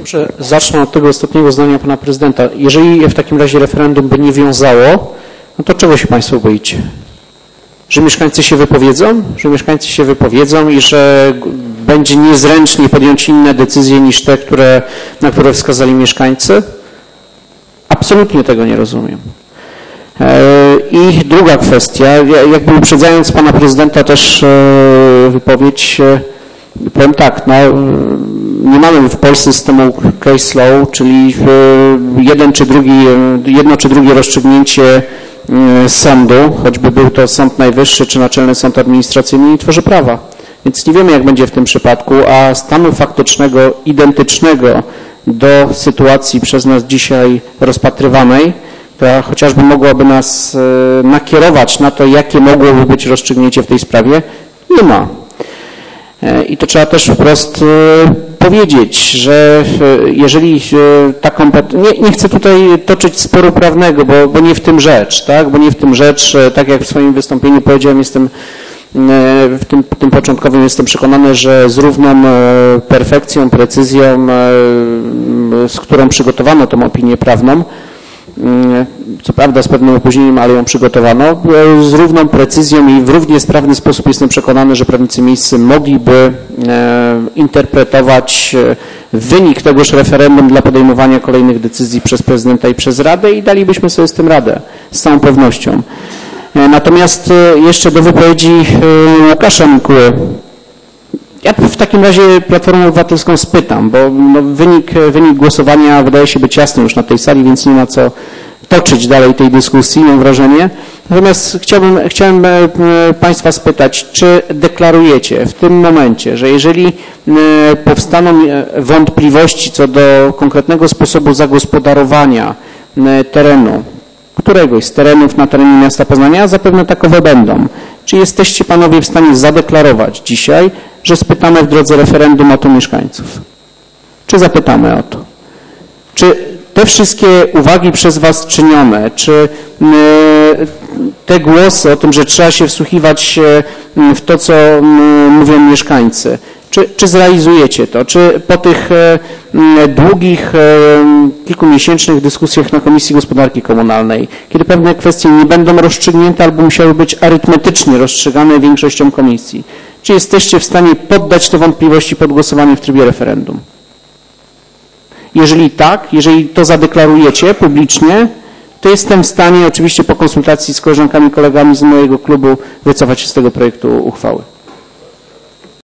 Dobrze, zacznę od tego ostatniego zdania pana prezydenta. Jeżeli je w takim razie referendum by nie wiązało, no to czego się państwo boicie? Że mieszkańcy się wypowiedzą? Że mieszkańcy się wypowiedzą i że będzie niezręcznie podjąć inne decyzje niż te, na które wskazali mieszkańcy? Absolutnie tego nie rozumiem. I druga kwestia, jakby uprzedzając pana prezydenta też wypowiedź, powiem tak, no, nie mamy w Polsce systemu case law, czyli jedno czy drugie rozstrzygnięcie sądu, choćby był to Sąd Najwyższy czy Naczelny Sąd Administracyjny, nie tworzy prawa. Więc nie wiemy, jak będzie w tym przypadku, a stanu faktycznego identycznego do sytuacji przez nas dzisiaj rozpatrywanej, która chociażby mogłaby nas nakierować na to, jakie mogłoby być rozstrzygnięcie w tej sprawie, nie ma. I to trzeba też wprost powiedzieć, że jeżeli ta kompetencja, nie chcę tutaj toczyć sporu prawnego, bo nie w tym rzecz, tak? Bo nie w tym rzecz, tak jak w swoim wystąpieniu powiedziałem, w tym początkowym jestem przekonany, że z równą perfekcją, precyzją, z którą przygotowano tą opinię prawną, co prawda z pewnym opóźnieniem, ale ją przygotowano, z równą precyzją i w równie sprawny sposób jestem przekonany, że prawnicy miejscy mogliby interpretować wynik tegoż referendum dla podejmowania kolejnych decyzji przez prezydenta i przez Radę i dalibyśmy sobie z tym radę, z całą pewnością. Natomiast jeszcze do wypowiedzi Łukasza Mikuły. Ja w takim razie Platformę Obywatelską spytam, bo no, wynik głosowania wydaje się być jasny już na tej sali, więc nie ma co toczyć dalej tej dyskusji, mam wrażenie. Natomiast chciałem państwa spytać, czy deklarujecie w tym momencie, że jeżeli powstaną wątpliwości co do konkretnego sposobu zagospodarowania terenu, któregoś z terenów na terenie miasta Poznania, a zapewne takowe będą, czy jesteście panowie w stanie zadeklarować dzisiaj, że spytamy w drodze referendum o to mieszkańców? Czy zapytamy o to? Czy te wszystkie uwagi przez was czynione, czy te głosy o tym, że trzeba się wsłuchiwać w to, co mówią mieszkańcy, czy zrealizujecie to? Czy po tych długich, kilkumiesięcznych dyskusjach na Komisji Gospodarki Komunalnej, kiedy pewne kwestie nie będą rozstrzygnięte albo musiały być arytmetycznie rozstrzygane większością komisji, czy jesteście w stanie poddać te wątpliwości pod głosowanie w trybie referendum? Jeżeli tak, jeżeli to zadeklarujecie publicznie, to jestem w stanie, oczywiście po konsultacji z koleżankami i kolegami z mojego klubu, wycofać się z tego projektu uchwały.